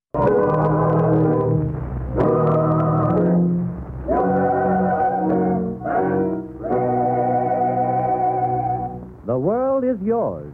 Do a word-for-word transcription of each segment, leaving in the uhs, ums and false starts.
The world is yours.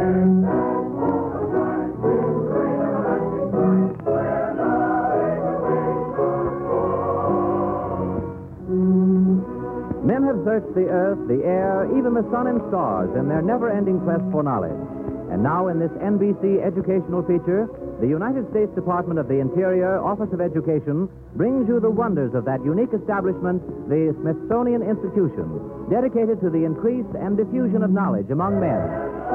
Men have searched the earth, the air, even the sun and stars in their never-ending quest for knowledge. And now in this N B C educational feature, the United States Department of the Interior, Office of Education, brings you the wonders of that unique establishment, the Smithsonian Institution, dedicated to the increase and diffusion of knowledge among men.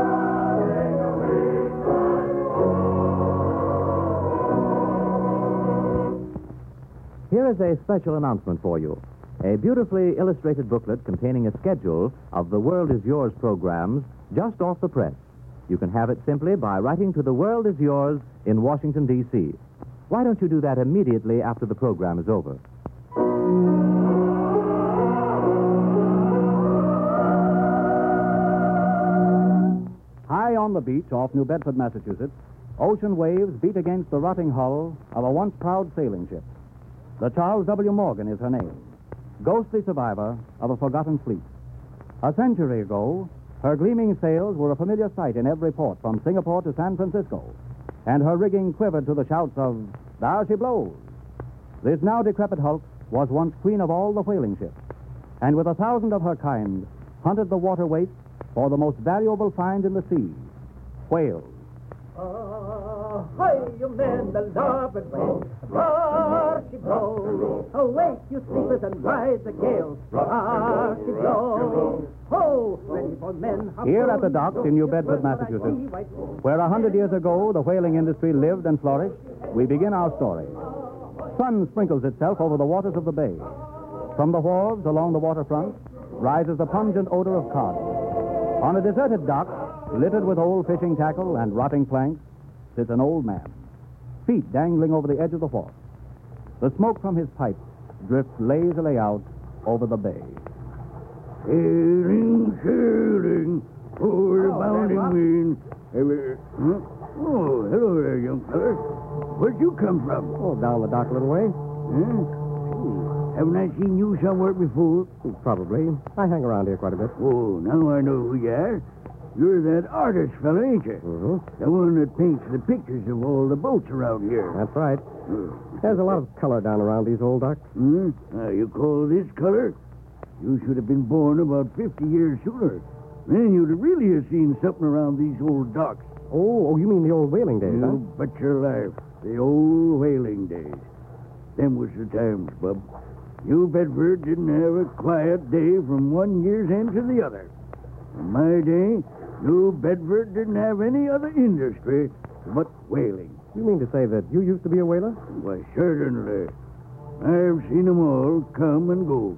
Here is a special announcement for you. A beautifully illustrated booklet containing a schedule of the World Is Yours programs just off the press. You can have it simply by writing to The World Is Yours in Washington, D C Why don't you do that immediately after the program is over? High on the beach off New Bedford, Massachusetts, ocean waves beat against the rotting hull of a once proud sailing ship. The Charles W. Morgan is her name, ghostly survivor of a forgotten fleet. A century ago, her gleaming sails were a familiar sight in every port from Singapore to San Francisco, and her rigging quivered to the shouts of, "There she blows!" This now decrepit hulk was once queen of all the whaling ships, and with a thousand of her kind, hunted the water wastes for the most valuable find in the sea, whales. Ahoy, you men, the larboard way. Roar, she blows. Awake, you sleepers, and rise the gale. Roar, she blows. Ho, ready for men. Here at the docks in New Bedford, Massachusetts, where a hundred years ago the whaling industry lived and flourished, we begin our story. Sun sprinkles itself over the waters of the bay. From the wharves along the waterfront rises the pungent odor of cod. On a deserted dock, littered with old fishing tackle and rotting planks, sits an old man, feet dangling over the edge of the wharf. The smoke from his pipe drifts lazily out over the bay. Sailing, sailing, for the bounding wind. Huh? Oh, hello there, young feller. Where'd you come from? Oh, down the dock a little way. Huh? Haven't I seen you somewhere before? Probably. I hang around here quite a bit. Oh, now I know who you are. You're that artist fella, ain't you? Mm-hmm. The one that paints the pictures of all the boats around here. That's right. Uh, There's a lot of color down around these old docks. hmm? Uh, you call this color? You should have been born about fifty years sooner. Then you'd have really have seen something around these old docks. Oh, oh, you mean the old whaling days, You bet your life. The old whaling days. Them was the times, Bub. New Bedford didn't have a quiet day from one year's end to the other. In my day, New Bedford didn't have any other industry but whaling. You mean to say that you used to be a whaler? Why, certainly. I've seen 'em all come and go.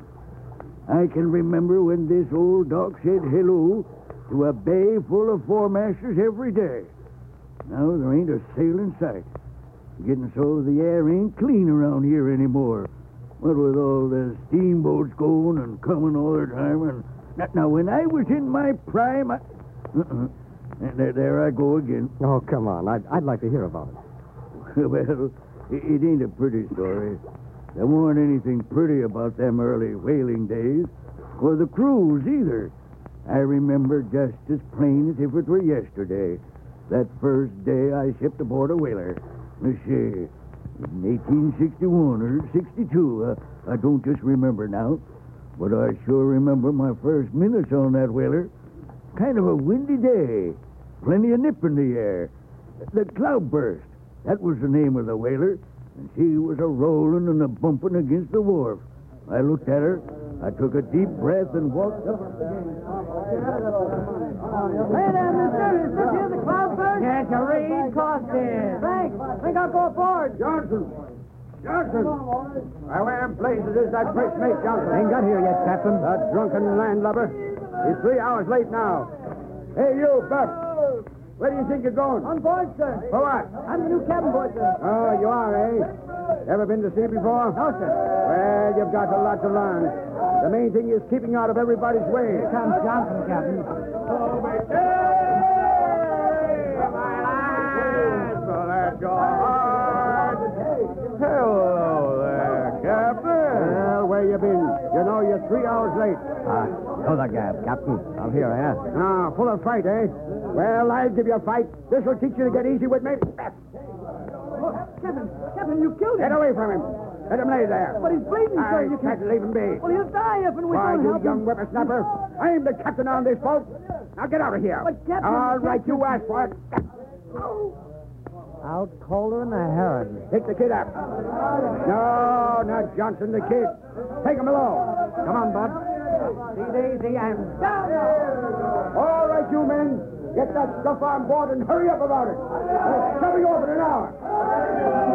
I can remember when this old dock said hello to a bay full of foremasters every day. Now there ain't a sail in sight. Getting so the air ain't clean around here anymore. What with all the steamboats going and coming all the time. And now, when I was in my prime, I... Uh-uh. And there, there I go again. Oh, come on. I'd, I'd like to hear about it. Well, it, it ain't a pretty story. There weren't anything pretty about them early whaling days, or the crews either. I remember just as plain as if it were yesterday, that first day I shipped aboard a whaler. Let's see, in eighteen sixty-one or sixty-two, uh, I don't just remember now, but I sure remember my first minutes on that whaler. Kind of a windy day, plenty of nip in the air. The Cloudburst, that was the name of the whaler, and she was a rolling and a bumping against the wharf. I looked at her, I took a deep breath and walked up. Hey there, mister. Is this here the Cloudburst? Yes, a reed Costin. Thanks. Think I'll go aboard. Johnson! Johnson! Why, where in blazes is that first mate, Johnson? Ain't got here yet, Captain. That drunken landlubber. He's three hours late now. Hey, you, Buck. Where do you think you're going? On board, sir. For what? I'm the new cabin boy, sir. Oh, you are, eh? Ever been to sea before? No, sir. Well, you've got a lot to learn. The main thing is keeping out of everybody's way. Here comes Johnson, Captain. Oh, my my lads, well, let your hearts Hello there, Captain. Well, where you been? You know you're three hours late. Ah, know the gap, Captain. I'm here, eh? Ah, full of fight, eh? Well, I'll give you a fight. This will teach you to get easy with me. Captain, Captain, you killed him. Get away from him. Let him lay there. But he's bleeding, sir. I You can't leave him be. Well, he'll die if and we Why, don't you help young him. whippersnapper. I'm the captain on this boat. Now get out of here. But, Captain, All right, Captain- you asked for it. Out colder than a heron. Pick the kid up. No, not Johnson, the kid. Take him below. Come on, Bud. Easy, easy, and down. All right, you men. Get that stuff on board and hurry up about it. I'll shove you off in an hour.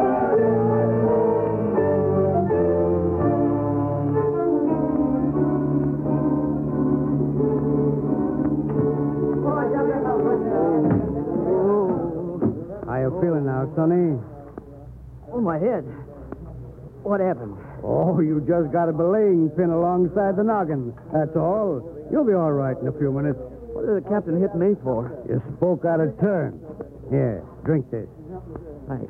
How you feeling now, Sonny? Oh, my head. What happened? Oh, you just got a belaying pin alongside the noggin. That's all. You'll be all right in a few minutes. What did the captain hit me for? You spoke out of turn. Here, drink this. Thanks.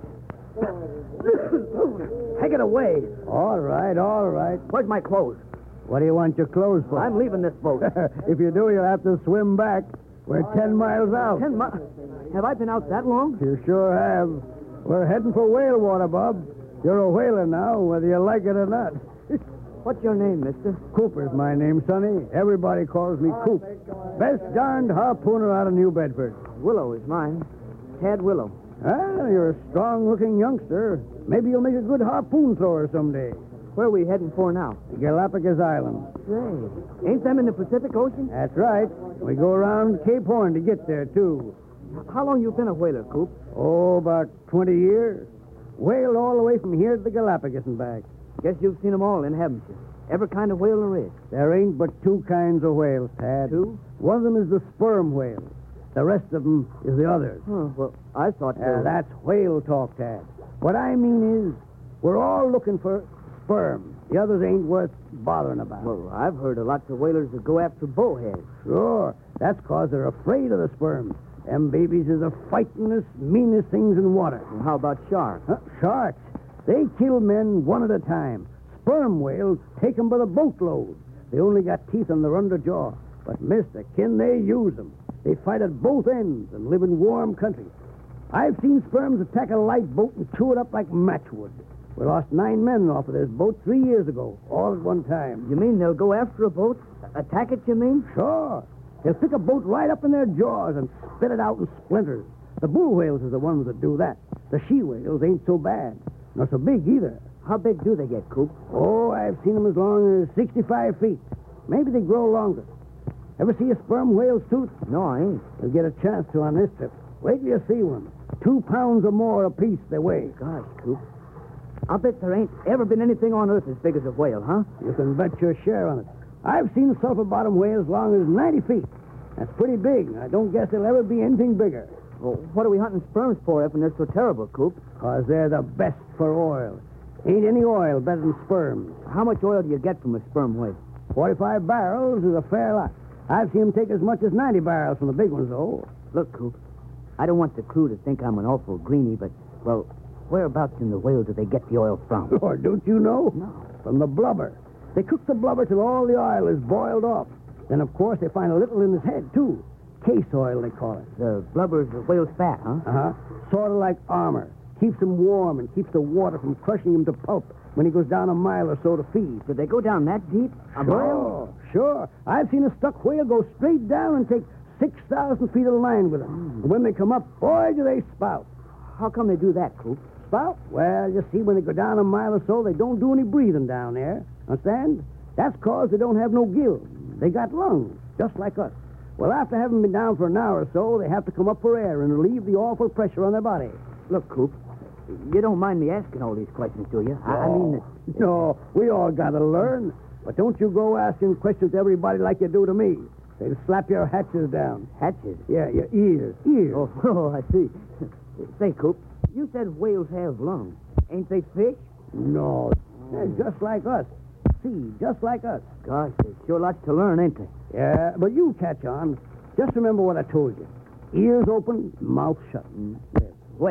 Take it away. All right, all right. Where's my clothes? What do you want your clothes for? I'm leaving this boat. If you do, you'll have to swim back. We're ten miles out. Ten miles. Have I been out that long? You sure have. We're heading for whale water, Bob. You're a whaler now, whether you like it or not. What's your name, mister? Cooper's my name, Sonny. Everybody calls me Coop. Best darned harpooner out of New Bedford. Willow is mine. Tad Willow. Well, you're a strong-looking youngster. Maybe you'll make a good harpoon thrower someday. Where are we heading for now? Galapagos Island. Say, ain't them in the Pacific Ocean? That's right. We go around Cape Horn to get there, too. How long you been a whaler, Coop? Oh, about twenty years. Whaled all the way from here to the Galapagos and back. Guess you've seen them all, then, haven't you? Every kind of whale there is. There ain't but two kinds of whales, Tad. Two? One of them is the sperm whale. The rest of them is the others. Huh, well, I thought... Uh, that's whale talk, Tad. What I mean is, we're all looking for sperm. The others ain't worth bothering about. Well, I've heard of lots of whalers that go after bowheads. Sure. That's because they're afraid of the sperm. Them babies is the fightingest, meanest things in water. And how about sharks? Huh? Sharks. They kill men one at a time. Sperm whales take 'em by the boatload. They only got teeth on their underjaw. But, mister, kin they use 'em. They fight at both ends and live in warm country. I've seen sperms attack a light boat and chew it up like matchwood. We lost nine men off of this boat three years ago, all at one time. You mean they'll go after a boat? Attack it, you mean? Sure. They'll pick a boat right up in their jaws and spit it out in splinters. The bull whales are the ones that do that. The she whales ain't so bad. Not so big either. How big do they get, Coop? Oh, I've seen them as long as sixty-five feet. Maybe they grow longer. Ever see a sperm whale's tooth? No, I ain't. You'll get a chance to on this trip. Wait till you see one. Two pounds or more apiece they weigh. Gosh, Coop. I'll bet there ain't ever been anything on Earth as big as a whale, huh? You can bet your share on it. I've seen sulfur-bottom whales as long as ninety feet. That's pretty big. I don't guess there'll ever be anything bigger. Well, what are we hunting sperms for if they're so terrible, Coop? Because they're the best for oil. Ain't any oil better than sperms. How much oil do you get from a sperm whale? Forty-five barrels is a fair lot. I've seen them take as much as ninety barrels from the big ones, though. Look, Coop, I don't want the crew to think I'm an awful greenie, but, well, whereabouts in the whale do they get the oil from? Lord, don't you know? No. From the blubber. They cook the blubber till all the oil is boiled off. Then, of course, they find a little in his head, too. Case oil, they call it. The blubber's the whale's fat, huh? Uh-huh. Sort of like armor. Keeps him warm and keeps the water from crushing him to pulp when he goes down a mile or so to feed. Did they go down that deep? A mile? Sure, sure. I've seen a stuck whale go straight down and take six thousand feet of line with him. Mm. And when they come up, boy, do they spout. How come they do that, Coop? Spout? Well, you see, when they go down a mile or so, they don't do any breathing down there. Understand? That's because they don't have no gills. They got lungs, just like us. Well, after having been down for an hour or so, they have to come up for air and relieve the awful pressure on their body. Look, Coop, you don't mind me asking all these questions, do you? I, I mean... that- No, we all got to learn. But don't you go asking questions to everybody like you do to me. They'll slap your hatches down. Hatches? Yeah, your ears. Ears. Oh, oh, I see. Say, Coop, you said whales have lungs. Ain't they fish? No. They're just like us. See, just like us. Gosh, there's sure lots to learn, ain't there? Yeah, but you catch on. Just remember what I told you. Ears open, mouth shut. Whale.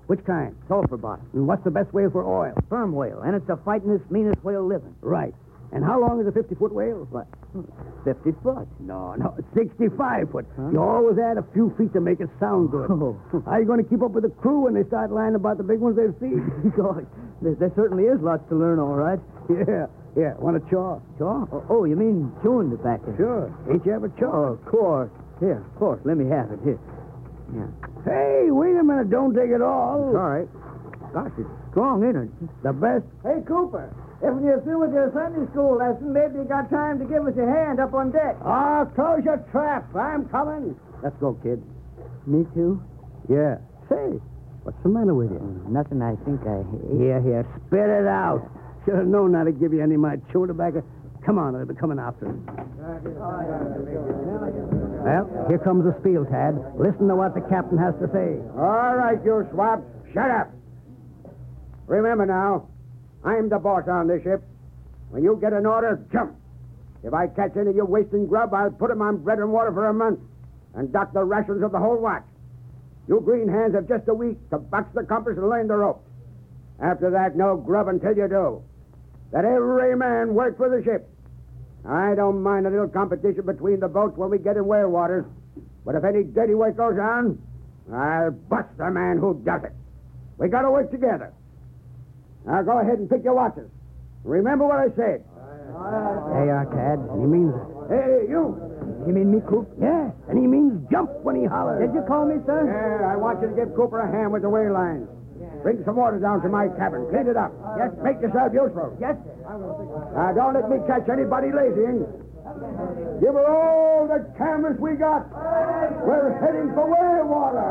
Which kind? Sulfur bottom. And what's the best whale for oil? Sperm whale. And it's the fightingest, meanest whale living. Right. And how long is a fifty-foot whale? What? Fifty foot. No, no, sixty-five foot. Huh? You always add a few feet to make it sound good. Oh. How are you going to keep up with the crew when they start lying about the big ones they've seen? Gosh, there, there certainly is lots to learn, all right. Yeah, yeah. Want a chaw? Chaw? Oh, oh, you mean chewing tobacco? Sure. Ain't you ever Oh, chawed? of course. Here, of course. Let me have it. Here. Yeah. Hey, wait a minute. Don't take it all. All right. Gosh, it's strong, ain't it? The best. Hey, Cooper. If you're through with your Sunday school lesson, maybe you got time to give us a hand up on deck. Ah, close your trap. I'm coming. Let's go, kid. Me too? Yeah. Say, what's the matter with you? Nothing. I think I... Here, here. Spit it out. Should have known not to give you any of my chewing tobacco. Come on, I'll be coming after him. Well, here comes the spiel, Tad. Listen to what the captain has to say. All right, you swabs. Shut up. Remember now, I'm the boss on this ship. When you get an order, jump. If I catch any of you wasting grub, I'll put 'em on bread and water for a month and dock the rations of the whole watch. You green hands have just a week to box the compass and learn the ropes. After that, no grub until you do. Let every man work for the ship. I don't mind a little competition between the boats when we get in whale waters, but if any dirty work goes on, I'll bust the man who does it. We got to work together. Now go ahead and pick your watches. Remember what I said. There you are, Tad. And he means it. Hey, you. You mean me, Coop? Yeah, and he means jump when he hollers. Did you call me, sir? Yeah, I want you to give Cooper a hand with the whale lines. Bring some water down to my cabin. Clean it up. Yes. Make yourself useful. Yes. Now, don't let me catch anybody lazying. Give her all the canvas we got. We're heading for whale water.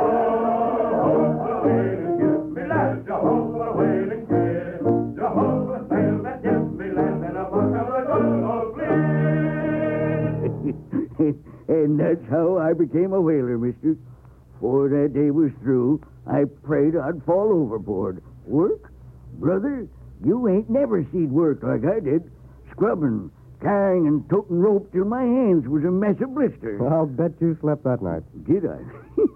And that's how I became a whaler, mister. Before that day was through, I prayed I'd fall overboard. Work? Brother, you ain't never seen work like I did. Scrubbing, carrying, and toting rope till my hands was a mess of blisters. I'll bet you slept that night. Did I?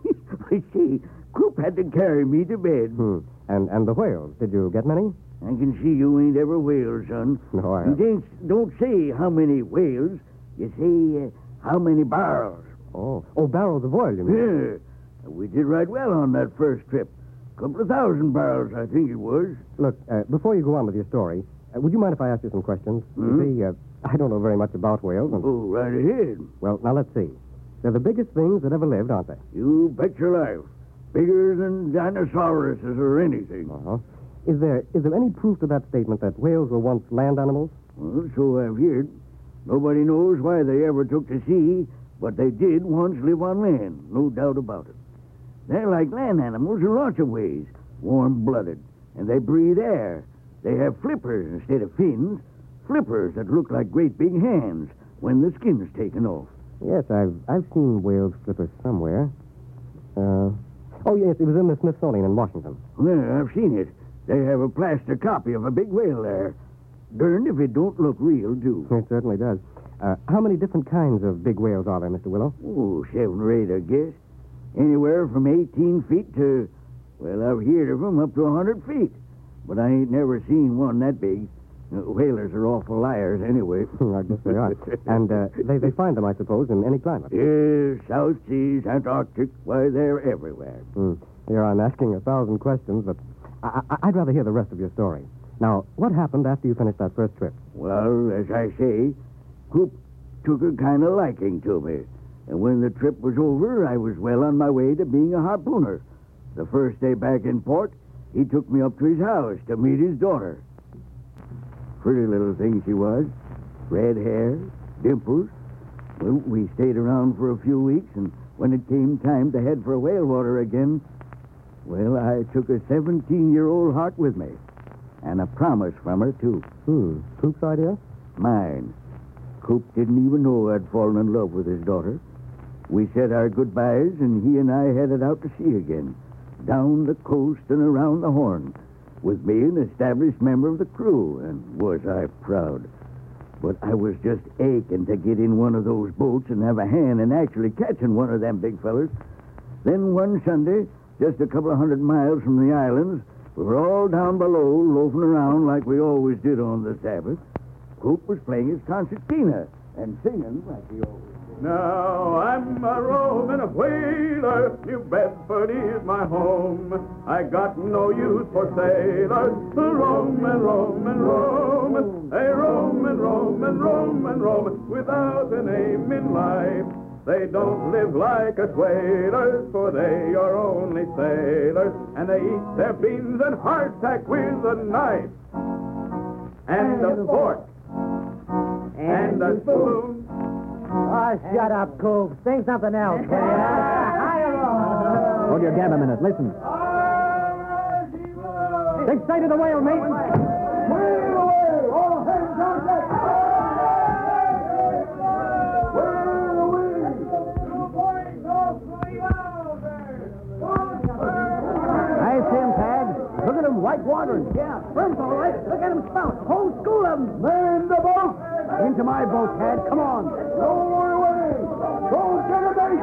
I see. Coop had to carry me to bed. Hmm. And and the whales, did you get many? I can see you ain't ever whaled, son. No, I You haven't. don't, don't say how many whales. You say uh, how many barrels. Oh, oh, barrels of oil, you mean? Yeah. We did right well on that first trip. Couple of thousand barrels, I think it was. Look, uh, before you go on with your story, uh, would you mind if I ask you some questions? Hmm? You see, uh, I don't know very much about whales. And, Oh, right ahead. well, now let's see. They're the biggest things that ever lived, aren't they? You bet your life. Bigger than dinosauruses or anything. Uh-huh. Is there is there any proof to that statement that whales were once land animals? Well, so I've heard. Nobody knows why they ever took to sea, but they did once live on land, no doubt about it. They're like land animals in lots of ways, warm-blooded, and they breathe air. They have flippers instead of fins, flippers that look like great big hands when the skin's taken off. Yes, I've I've seen whale flippers somewhere. Uh, oh, yes, it was in the Smithsonian in Washington. Well, I've seen it. They have a plaster copy of a big whale there. Darned if it don't look real, too. It certainly does. Uh, how many different kinds of big whales are there, Mister Willow? Oh, seven or eight, I guess. Anywhere from eighteen feet to, well, I've heard of them up to a hundred feet. But I ain't never seen one that big. Uh, whalers are awful liars anyway. I guess they are. And uh, they, they find them, I suppose, in any climate. Yes, South Seas, Antarctic, why, they're everywhere. Hmm. Here I'm asking a thousand questions, but I, I, I'd rather hear the rest of your story. Now, what happened after you finished that first trip? Well, as I say, Coop took a kind of liking to me. And when the trip was over, I was well on my way to being a harpooner. The first day back in port, he took me up to his house to meet his daughter. Pretty little thing she was. Red hair, dimples. Well, we stayed around for a few weeks, and when it came time to head for whale water again, well, I took a seventeen-year-old heart with me. And a promise from her, too. Hmm. Coop's idea? Mine. Coop didn't even know I'd fallen in love with his daughter. We said our goodbyes, and he and I headed out to sea again, down the coast and around the Horn, with me an established member of the crew, and was I proud. But I was just aching to get in one of those boats and have a hand in actually catching one of them big fellers. Then one Sunday, just a couple of hundred miles from the islands, we were all down below, loafing around like we always did on the Sabbath. Coop was playing his concertina and singing like he always did. Now I'm a roaming whaler, New Bedford is my home. I got no use for sailors, roam and roam and roam. They roam and roam and roam and roam without an aim in life. They don't live like us whalers, for they are only sailors, and they eat their beans and hardtack with a knife, and a fork, and a spoon. Oh, shut up, Coop. Sing something else. Hold your gab a minute. Listen. Take sight of the whale, mate. Whale away! All hands on deck! Whale away! I see him, Tad. Look at him, white watering. Yeah, firm's all right. Look at him spout. Whole school of them. Man the boat! Into my boat, Tad. Come on. Roll away! Don't get a bait!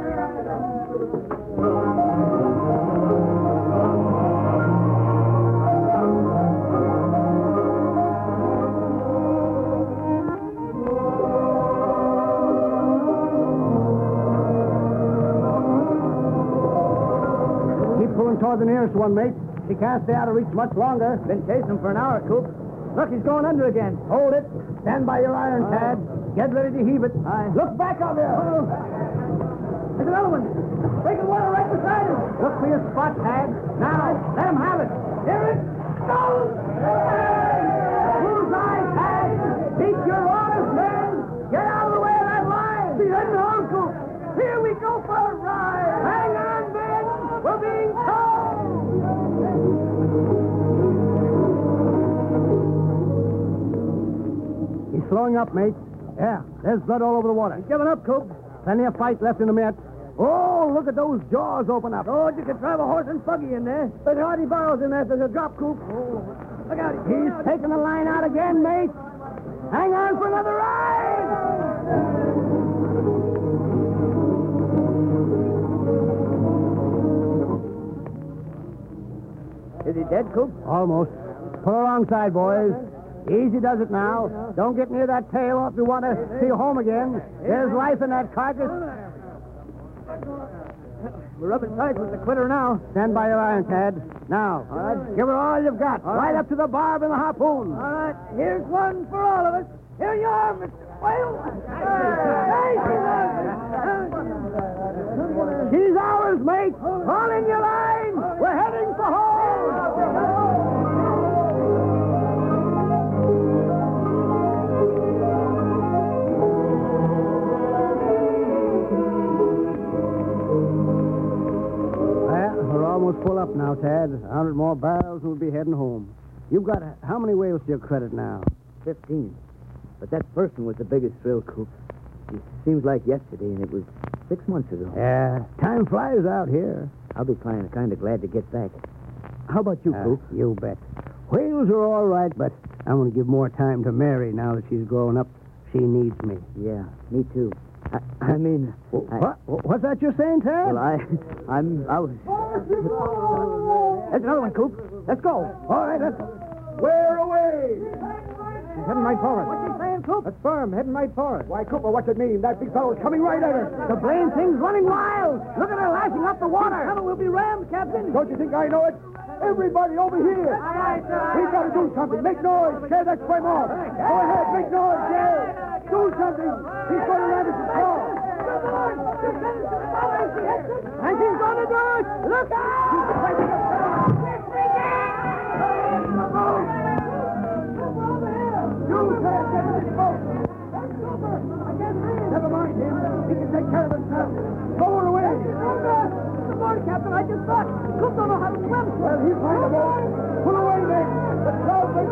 Keep pulling toward the nearest one, mate. He can't stay out of reach much longer. Been chasing him for an hour, Coop. Look, he's going under again. Hold it. Stand by your iron, Tad. Get ready to heave it. Aye. Look back out there. There's another one. Breaking water right beside him. Look for your spot, Tad. Now, let him have it. Here it goes. Bullseye, Tad. Beat your orders, man. Get out of the way of that line. Be heading to Uncle. Here we go for a ride. Hang on, Ben. We're being towed. He's slowing up, mate. Yeah, there's blood all over the water. He's giving up, Coop. Plenty of fight left in the mitt. Oh, look at those jaws open up. Oh, you could drive a horse and buggy in there. But Hardy Burrows in there if there's a drop, Coop. Oh, look out. He's taking the line out again, mate. Hang on for another ride. Is he dead, Coop? Almost. Pull alongside, boys. Easy does it now. Don't get near that tail or if you want to see home again. There's life in that carcass. We're rubbing sides with the quitter now. Stand by your iron, Tad. Now, all right, give her all you've got. All right right. up to the barb and the harpoon. All right, here's one for all of us. Here you are, Mister Whale. Hey, She's ours, mate. All in your line. We're heading for home. Well, we're almost full up now, Tad. A hundred more barrels and we'll be heading home. You've got uh, how many whales to your credit now? Fifteen. But that first one was the biggest thrill, Coop. It seems like yesterday, and it was six months ago. Yeah, time flies out here. I'll be kind of, kind of glad to get back. How about you, Uh, Coop? you bet. Whales are all right, but I want to give more time to Mary now that she's grown up. She needs me. Yeah, me too. I, I mean, Wh- I- What? What's that you're saying, Tad? well, I, I'm, I was. There's another one, Coop. Let's go. All right, let's... Where away? He's heading right for us. What's he saying, Coop? That's firm, heading right for us. Why, Cooper, what's it mean? That big fellow's coming right at us. The blame thing's running wild. Look at her lashing up the water. We'll be rammed, Captain. Don't you think I know it? Everybody over here. Aye, aye, sir. We've got to do something. Make noise. Scare that swim off. Go ahead. Make noise. Yeah. Do something. He's going to land us his claw. And she's going to do it. Look out! Never mind him. He can take care of himself. Lower away. Good morning, Captain. I just thought. Coop don't know how to swim. Well, he'll find a boat. Pull away then. The cloud may...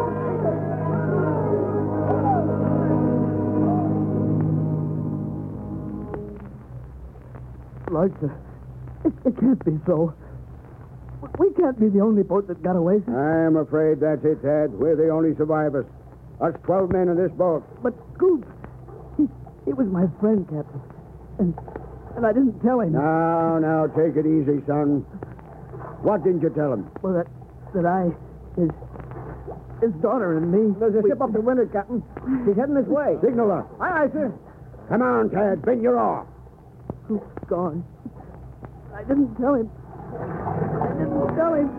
Lord, it, it can't be so. We can't be the only boat that got away. I'm afraid that's it, Tad. We're the only survivors. Us twelve men in this boat. But Coop, he, he was my friend, Captain. And and I didn't tell him. Now, now, take it easy, son. What didn't you tell him? Well, that, that I, his, his daughter and me... There's a ship up the wind, Captain. She's heading this way. Signal her. Aye, aye, sir. Come on, Tad. Bend your oar. Coop's gone. I didn't tell him. I didn't tell him.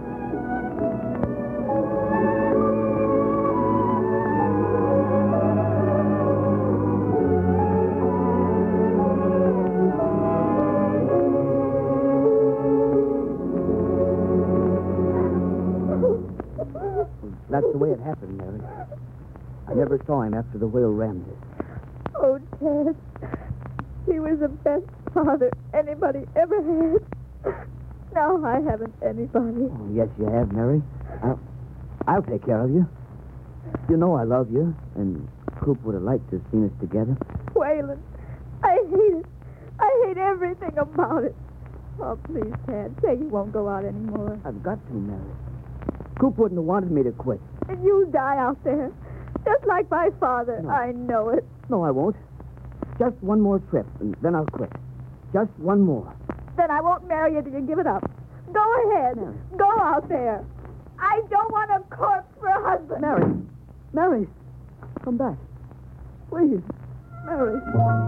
That's the way it happened, Mary. I never saw him after the whale rammed us. Oh, Ted. He was the best father anybody ever had. Now I haven't anybody. Oh, yes, you have, Mary. I'll, I'll take care of you. You know I love you, and Coop would have liked to have seen us together. Waylon, I hate it. I hate everything about it. Oh, please, Ted, say you won't go out anymore. I've got to, Mary. Coop wouldn't have wanted me to quit. And you'll die out there, just like my father. No. I know it. No, I won't. Just one more trip, and then I'll quit. Just one more. Then I won't marry you till you give it up. Go ahead. Mary. Go out there. I don't want a corpse for a husband. Mary. Mary. Come back. Please. Mary.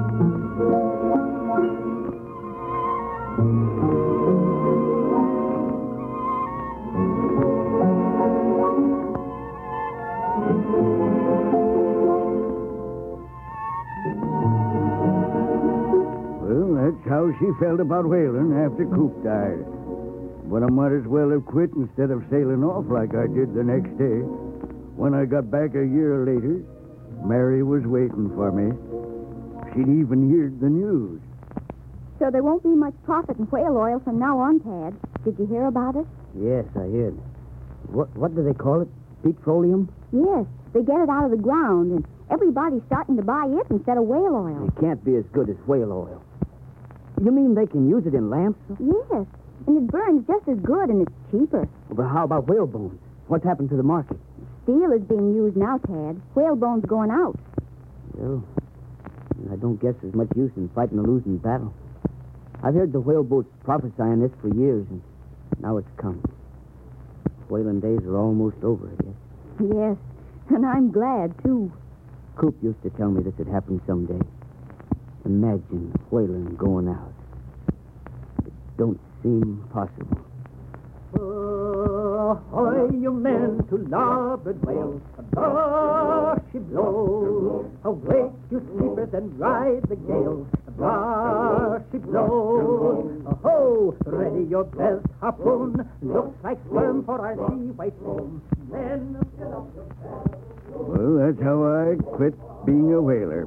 Well, that's how she felt about whaling after Coop died. But I might as well have quit instead of sailing off like I did the next day. When I got back a year later, Mary was waiting for me. She'd even heard the news. So there won't be much profit in whale oil from now on, Tad. Did you hear about it? Yes, I heard. What what do they call it? Petroleum? Yes. They get it out of the ground, and everybody's starting to buy it instead of whale oil. It can't be as good as whale oil. You mean they can use it in lamps? Yes. And it burns just as good, and it's cheaper. But how about whale bones? What's happened to the market? Steel is being used now, Tad. Whale bone's going out. Well, I don't guess there's much use in fighting a losing battle. I've heard the whale boats prophesying this for years, and now it's come. Whaling days are almost over, I guess. Yes. And I'm glad, too. Coop used to tell me this would happen someday. Imagine whaling going out. It don't seem possible. Ahoy, you men to larboard whales, abroad she blows. Awake, you sleepers, and ride the gale, abroad she blows. Ho, ready your best harpoon, looks like sperm for our sea white foam. Men, fill up your bells. Well, that's how I quit being a whaler.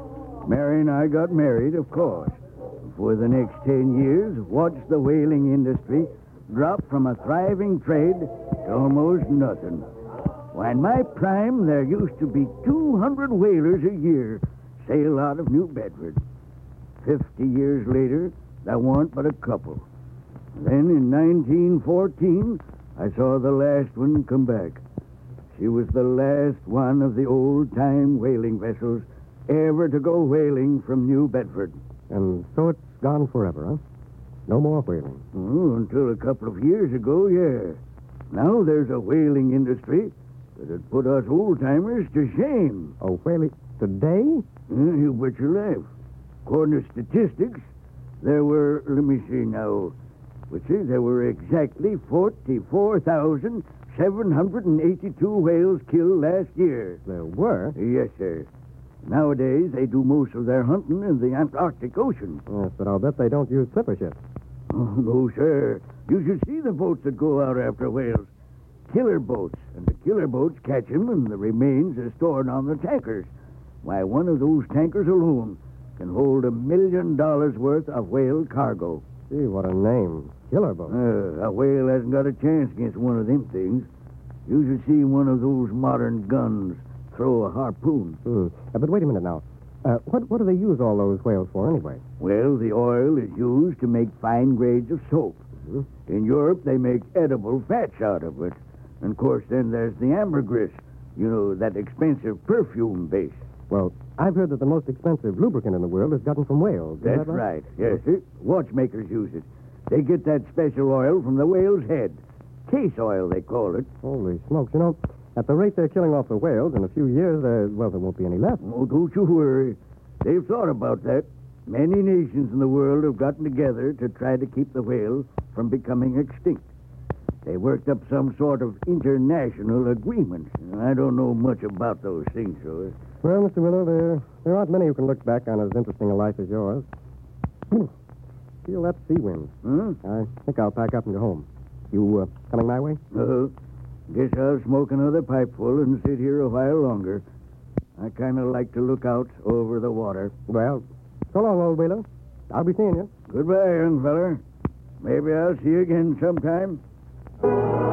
Mary and I got married, of course. For the next ten years, watched the whaling industry drop from a thriving trade to almost nothing. Why, in my prime, there used to be two hundred whalers a year sail out of New Bedford. Fifty years later, there weren't but a couple. Then in nineteen fourteen, I saw the last one come back. She was the last one of the old-time whaling vessels ever to go whaling from New Bedford. And so it's gone forever, huh? No more whaling. Oh, until a couple of years ago, yeah. Now there's a whaling industry that'd put us old-timers to shame. Oh, whaling today? Yeah, you bet your life. According to statistics, there were, let me see now, let's see, there were exactly forty-four thousand seven hundred eighty-two whales killed last year. There were? Yes, sir. Nowadays, they do most of their hunting in the Antarctic Ocean. Yes, but I'll bet they don't use clipper ships. Oh, no, sir. You should see the boats that go out after whales. Killer boats. And the killer boats catch them, and the remains are stored on the tankers. Why, one of those tankers alone can hold a million dollars worth of whale cargo. Gee, what a name. Killer boat. Uh, a whale hasn't got a chance against one of them things. You should see one of those modern guns throw a harpoon. Hmm. Uh, but wait a minute now. Uh, what, what do they use all those whales for anyway? Well, the oil is used to make fine grades of soap. Mhm. In Europe, they make edible fats out of it. And, of course, then there's the ambergris. You know, that expensive perfume base. Well, I've heard that the most expensive lubricant in the world is gotten from whales. Is That's that right. Yes, sir. Watchmakers use it. They get that special oil from the whale's head. Case oil, they call it. Holy smokes. You know, at the rate they're killing off the whales, in a few years, there, well, there won't be any left. Oh, don't you worry. They've thought about that. Many nations in the world have gotten together to try to keep the whale from becoming extinct. They worked up some sort of international agreement. I don't know much about those things, sir. Well, Mister Willow, there, there aren't many who can look back on as interesting a life as yours. Feel that sea wind. Huh? I think I'll pack up and go home. You uh, coming my way? Uh-huh. Guess I'll smoke another pipeful and sit here a while longer. I kind of like to look out over the water. Well, so long, old Wheeler. I'll be seeing you. Goodbye, young feller. Maybe I'll see you again sometime.